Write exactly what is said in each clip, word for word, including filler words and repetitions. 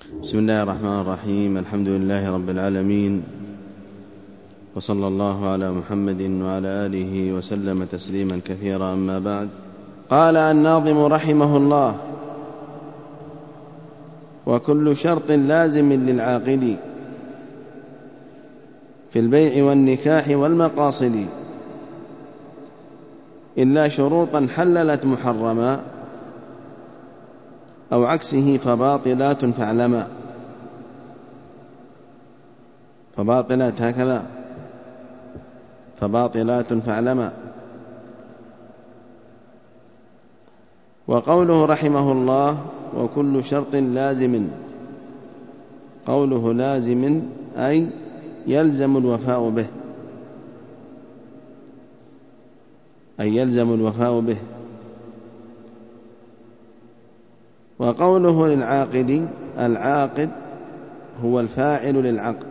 بسم الله الرحمن الرحيم. الحمد لله رب العالمين، وصلى الله على محمد وعلى آله وسلم تسليما كثيرا. أما بعد، قال الناظم رحمه الله: وكل شرط لازم للعاقد في البيع والنكاح والمقاصد، إلا شروطا حللت محرما أو عكسه فباطلات فاعلما. فباطلات هكذا فباطلات فاعلما. وقوله رحمه الله: وكل شرط لازم، قوله لازم أي يلزم الوفاء به، أي يلزم الوفاء به. وقوله للعاقد، العاقد هو الفاعل للعقد،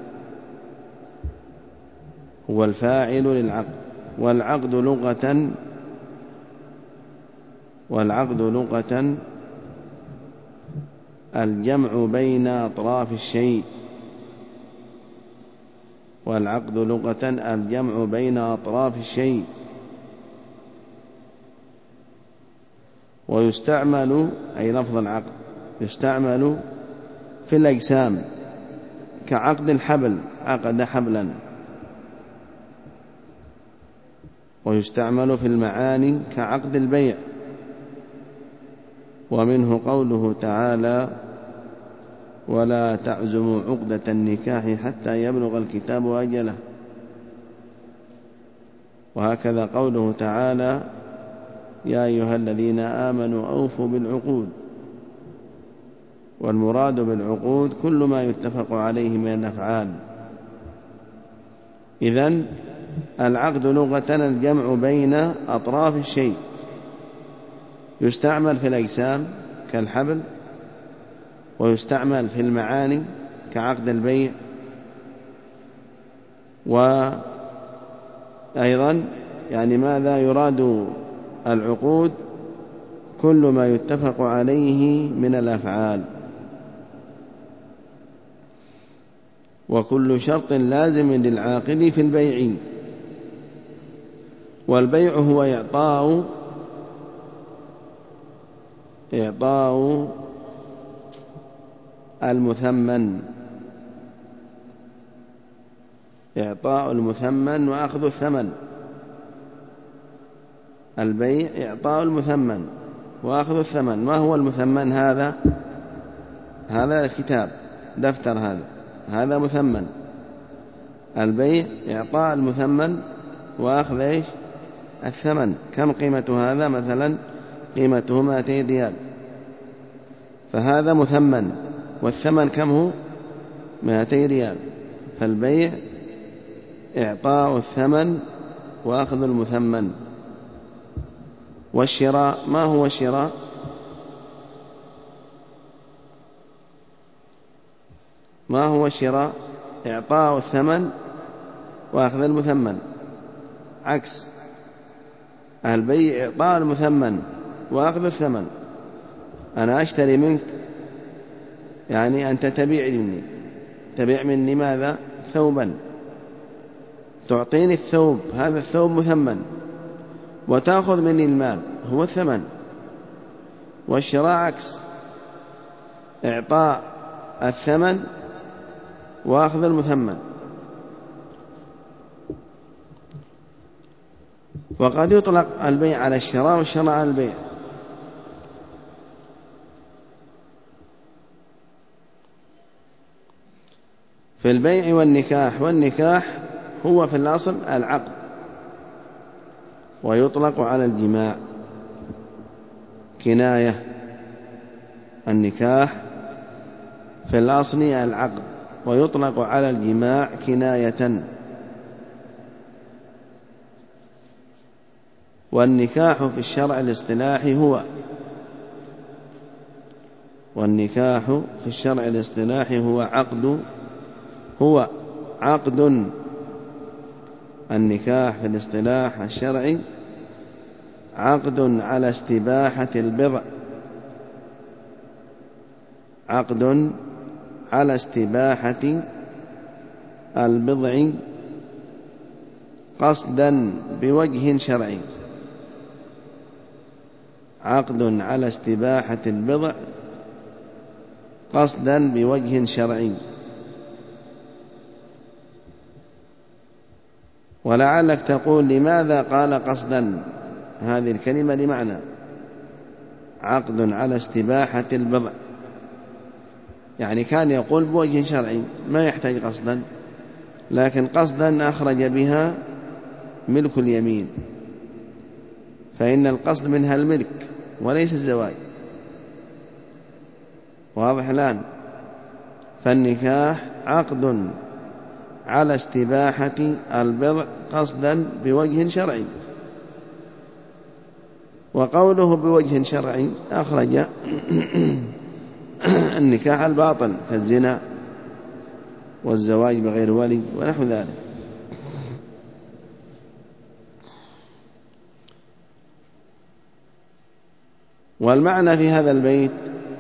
هو الفاعل للعقد. والعقد لغة والعقد لغة الجمع بين أطراف الشيء، والعقد لغة الجمع بين أطراف الشيء. ويستعمل أي لفظ العقد يستعمل في الأجسام كعقد الحبل، عقد حبلا. ويستعمل في المعاني كعقد البيع. ومنه قوله تعالى: ولا تعزموا عقدة النكاح حتى يبلغ الكتاب أجله. وهكذا قوله تعالى: يا أيها الذين آمنوا أوفوا بالعقود. والمراد بالعقود كل ما يتفق عليه من الأفعال. إذن العقد لغة الجمع بين أطراف الشيء، يستعمل في الأجسام كالحبل، ويستعمل في المعاني كعقد البيع. وأيضا يعني ماذا يراد العقود؟ كل ما يتفق عليه من الأفعال. وكل شرط لازم للعاقد في البيع. والبيع هو إعطاء إعطاء المثمن إعطاء المثمن وأخذ الثمن. البيع إعطاء المثمن وأخذ الثمن. ما هو المثمن؟ هذا هذا كتاب دفتر، هذا هذا مثمن. البيع إعطاء المثمن وأخذ إيش؟ الثمن. كم قيمة هذا؟ مثلا قيمته مائتي ريال، فهذا مثمن. والثمن كم هو؟ مائتي ريال. فالبيع إعطاء الثمن وأخذ المثمن. والشراء، ما هو الشراء؟ ما هو الشراء؟ إعطاء الثمن وأخذ المثمن. عكس البيع إعطاء المثمن وأخذ الثمن. أنا أشتري منك، يعني أنت تبيع مني تبيع مني ماذا؟ ثوبا. تعطيني الثوب، هذا الثوب مثمن، وتأخذ مني المال، هو الثمن. والشراء عكس، إعطاء الثمن وأخذ المثمن. وقد يطلق البيع على الشراء والشراء على البيع. في البيع والنكاح. والنكاح هو في الأصل العقد، ويطلق على الجماع كناية. النكاح في الأصل العقد، ويطلق على الجماع كناية. والنكاح في الشرع الاصطلاحي هو والنكاح في الشرع الاصطلاحي هو عقد هو عقد النكاح في الاصطلاح الشرعي عقد على استباحة البضع عقد على استباحة البضع قصدا بوجه شرعي. عقد على استباحة البضع قصدا بوجه شرعي. ولعلك تقول لماذا قال قصدا؟ هذه الكلمة لمعنى. عقد على استباحة البضع يعني كان يقول بوجه شرعي ما يحتاج قصدا، لكن قصدا أخرج بها ملك اليمين، فإن القصد منها الملك وليس الزواج. واضح الآن؟ فالنكاح عقد على استباحة البضع قصدا بوجه شرعي. وقوله بوجه شرعي أخرج النكاح الباطل كالزنا والزواج بغير ولي ونحو ذلك. والمعنى في هذا البيت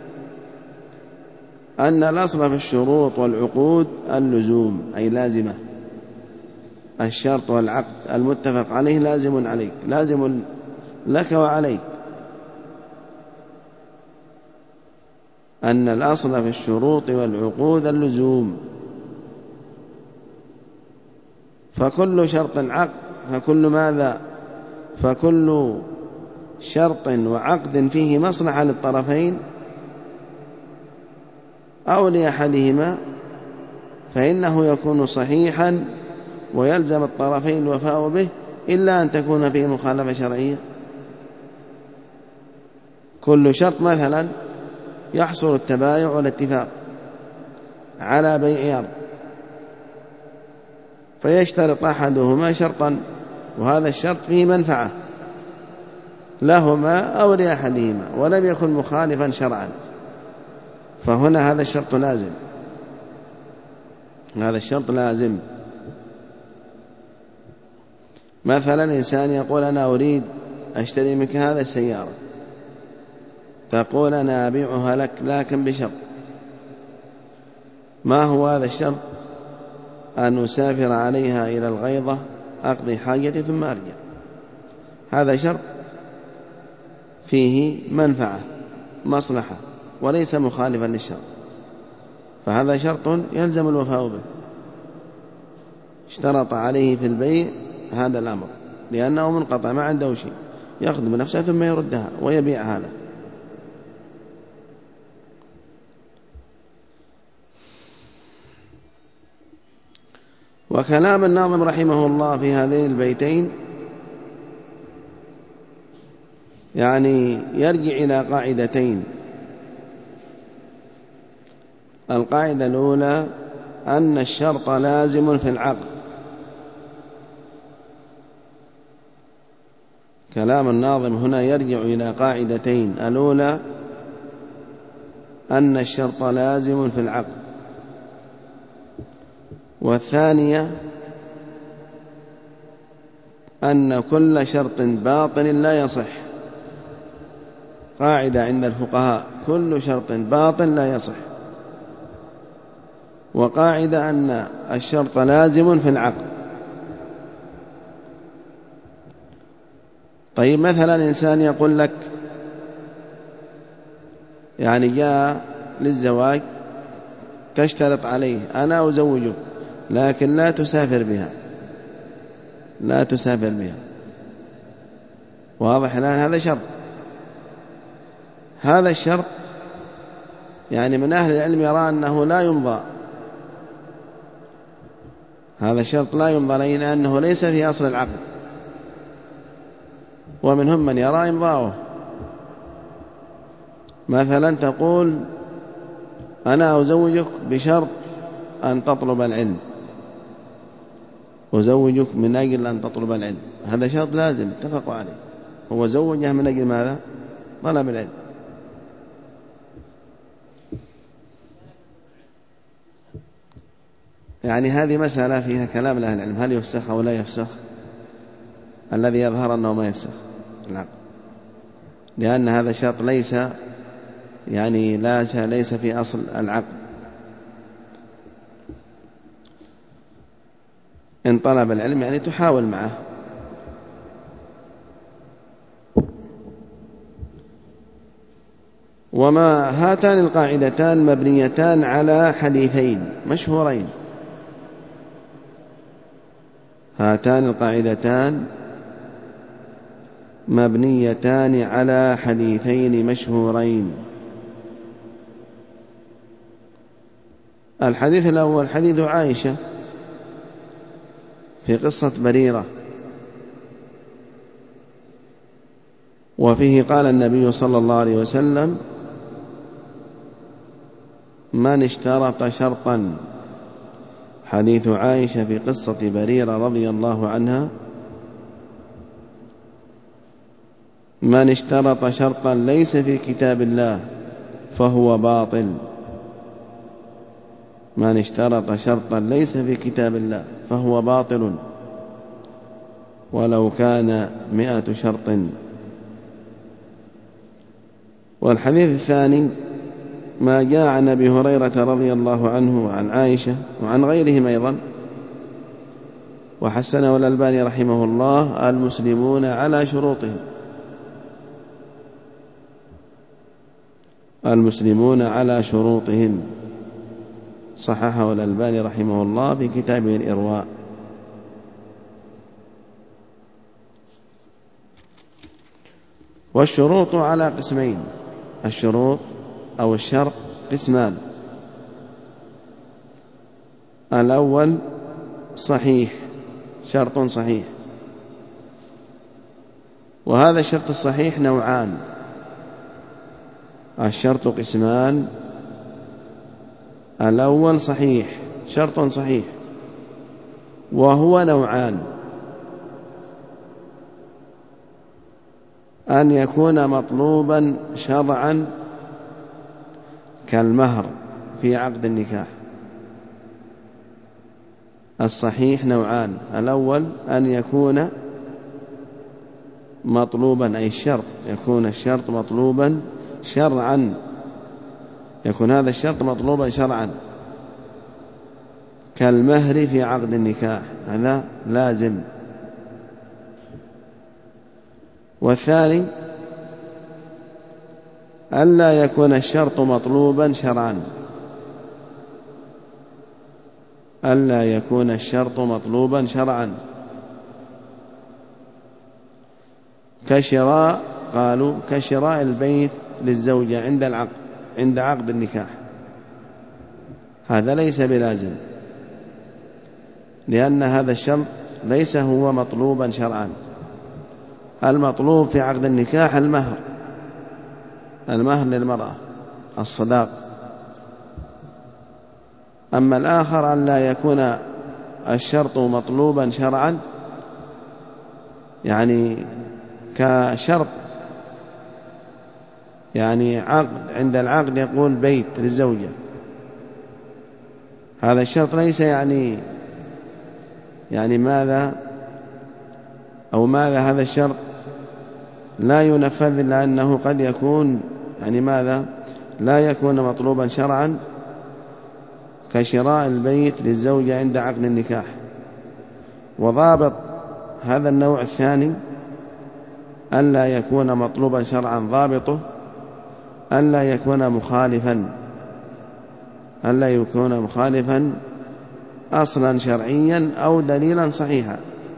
أن الأصل في الشروط والعقود اللزوم، أي لازمة. الشرط والعقد المتفق عليه لازم عليك، لازم لك وعليك. أن الأصل في الشروط والعقود اللزوم، فكل شرط عقد فكل ماذا فكل شرط وعقد فيه مصلحة للطرفين أو لأحدهما فإنه يكون صحيحا ويلزم الطرفين الوفاء به، إلا أن تكون فيه مخالفة شرعية. كل شرط مثلا يحصل التبايع والاتفاق على بيع أرض، فيشترط أحدهما شرطا وهذا الشرط فيه منفعة لهما أو لأحدهما ولم يكن مخالفا شرعا، فهنا هذا الشرط لازم. هذا الشرط لازم. مثلا إنسان يقول أنا أريد أشتري منك هذا السيارة، تقول أنا أبيعها لك لكن بشرط. ما هو هذا الشرط؟ أن أسافر عليها إلى الغيضة أقضي حاجتي ثم أرجع. هذا شرط فيه منفعة مصلحة وليس مخالفا للشرط، فهذا شرط يلزم الوفاء به. اشترط عليه في البيع هذا الأمر لأنه منقطع ما عنده شيء، يأخذ بنفسه ثم يردها ويبيع هذا. وكلام الناظم رحمه الله في هذين البيتين يعني يرجع إلى قاعدتين. القاعدة الأولى أن الشرط لازم في العقد. كلام الناظم هنا يرجع إلى قاعدتين. الأولى أن الشرط لازم في العقد، والثانية أن كل شرط باطل لا يصح. قاعدة عند الفقهاء كل شرط باطل لا يصح. وقاعدة أن الشرط لازم في العقد. طيب مثلا إنسان يقول لك يعني جاء للزواج تشترط عليه أنا أزوجك لكن لا تسافر بها لا تسافر بها واضح الآن؟ هذا شرط. هذا الشرط يعني من أهل العلم يرى أنه لا يمضى. هذا الشرط لا يمضى لأنه ليس في أصل العقد، ومنهم من يرى إمضاؤه. مثلا تقول أنا أزوجك بشرط أن تطلب العلم، أزوجك من أجل أن تطلب العلم، هذا شرط لازم اتفقوا عليه. هو زوجه من أجل ماذا؟ طلب العلم. يعني هذه مسألة فيها كلام لأهل العلم، هل يفسخ أو لا يفسخ؟ الذي يظهر أنه ما يفسخ العقد، لأن هذا الشرط ليس يعني لا ليس في أصل العقد. إن طلب العلم يعني تحاول معه. وما هاتان القاعدتان مبنيتان على حديثين مشهورين. هاتان القاعدتان مبنيتان على حديثين مشهورين. الحديث الأول حديث عائشة في قصة بريرة، وفيه قال النبي صلى الله عليه وسلم: من اشترط شرطا. حديث عائشة في قصة بريرة رضي الله عنها: من اشترط شرطا ليس في كتاب الله فهو باطل. من اشترط شرطا ليس في كتاب الله فهو باطل ولو كان مئة شرط. والحديث الثاني ما جاء عن أبي هريرة رضي الله عنه وعن عائشة وعن غيرهم أيضا، وحسنه الألباني رحمه الله: المسلمون على شروطهم. المسلمون على شروطهم، صححه الألباني رحمه الله في كتابه الإرواء. والشروط على قسمين. الشروط أو الشرط قسمان: الأول صحيح، شرط صحيح، وهذا الشرط الصحيح نوعان. الشرط قسمان: الأول صحيح، شرط صحيح، وهو نوعان: أن يكون مطلوبا شرعا كالمهر في عقد النكاح. الصحيح نوعان: الأول أن يكون مطلوبا، أي الشرط يكون الشرط مطلوبا شرعا، يكون هذا الشرط مطلوبا شرعا كالمهر في عقد النكاح، هذا لازم. والثاني ألا يكون الشرط مطلوبا شرعا، ألا يكون الشرط مطلوبا شرعا كشراء، قالوا كشراء البيت للزوجة عند العقد عند عقد النكاح، هذا ليس بلازم، لأن هذا الشرط ليس هو مطلوبا شرعا. المطلوب في عقد النكاح المهر، المهر للمرأة، الصداق. أما الآخر أن لا يكون الشرط مطلوبا شرعا، يعني كشرط يعني عقد عند العقد يقول بيت للزوجة، هذا الشرط ليس يعني يعني ماذا أو ماذا هذا الشرط لا ينفذ، لأنه قد يكون يعني ماذا لا يكون مطلوبا شرعا كشراء البيت للزوجة عند عقد النكاح. وضابط هذا النوع الثاني ألا يكون مطلوبا شرعا، ضابطه ألا يكون مخالفا، ألا يكون مخالفا أصلا شرعيا أو دليلا صحيحا.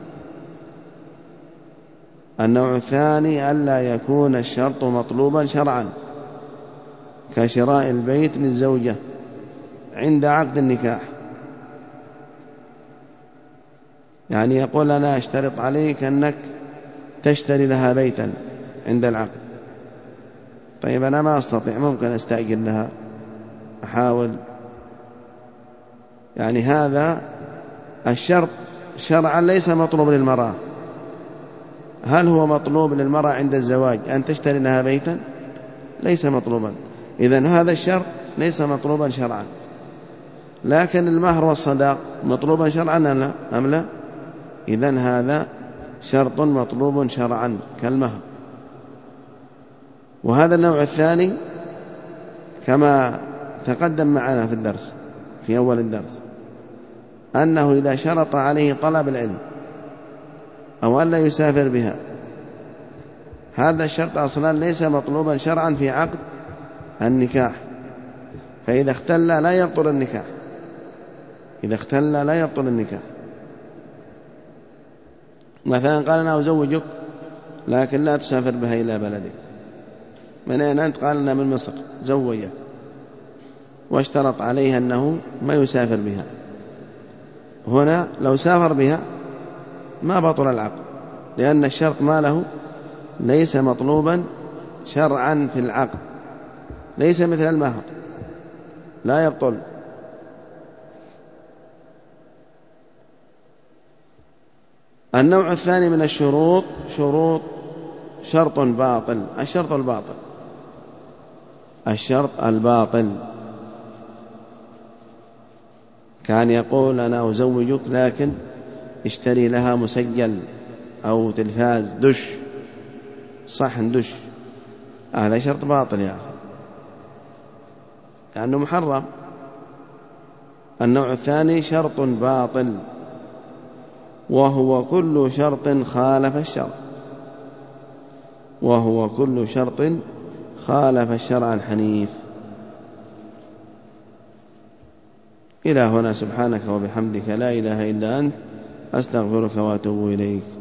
النوع الثاني ألا يكون الشرط مطلوبا شرعا كشراء البيت للزوجة عند عقد النكاح، يعني يقول أنا أشترط عليك أنك تشتري لها بيتا عند العقد. طيب أنا ما أستطيع، ممكن أستأجر لها، أحاول، يعني هذا الشرط شرعا ليس مطلوب للمرأة. هل هو مطلوب للمرأة عند الزواج أن تشتري لها بيتا؟ ليس مطلوبا، إذن هذا الشرط ليس مطلوبا شرعا. لكن المهر والصداق مطلوبا شرعا أم لا؟ إذن هذا شرط مطلوب شرعا كالمهر. وهذا النوع الثاني كما تقدم معنا في الدرس في أول الدرس، أنه إذا شرط عليه طلب العلم أو أن لا يسافر بها، هذا الشرط أصلا ليس مطلوبا شرعا في عقد النكاح، فإذا اختل لا يبطل النكاح، إذا اختل لا يبطل النكاح. مثلا قال أنا أزوجك لكن لا تسافر بها إلى بلدك. من أين أنت؟ قال أنا من مصر. زوجك واشترط عليها أنه ما يسافر بها. هنا لو سافر بها ما بطل العقد، لأن الشرط ما له ليس مطلوبا شرعا في العقد، ليس مثل المهر، لا يبطل. النوع الثاني من الشروط شروط شرط باطل. الشرط الباطل الشرط الباطل كان يقول أنا أزوجك لكن اشتري لها مسجل أو تلفاز دش، صحن دش، هذا شرط باطل يا أخي، لأنه محرم. النوع الثاني شرط باطل، وهو كل شرط خالف الشرع، وهو كل شرط خالف الشرع الحنيف. إلى هنا. سبحانك وبحمدك لا إله إلا أنت، أستغفرك وأتوب إليك.